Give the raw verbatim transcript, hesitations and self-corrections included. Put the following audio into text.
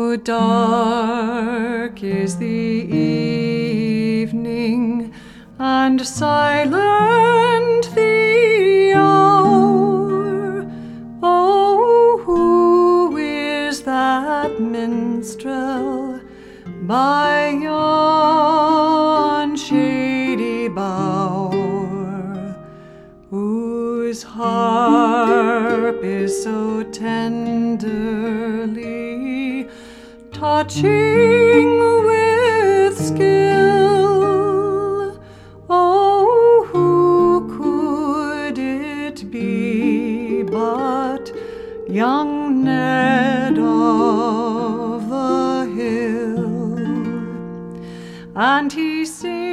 Oh, dark is the evening, and silent the hour. Oh, who is that minstrel by yon shady bower, whose harp is so tenderly touching with skill? Oh, who could it be but young Ned of the Hill? And he sings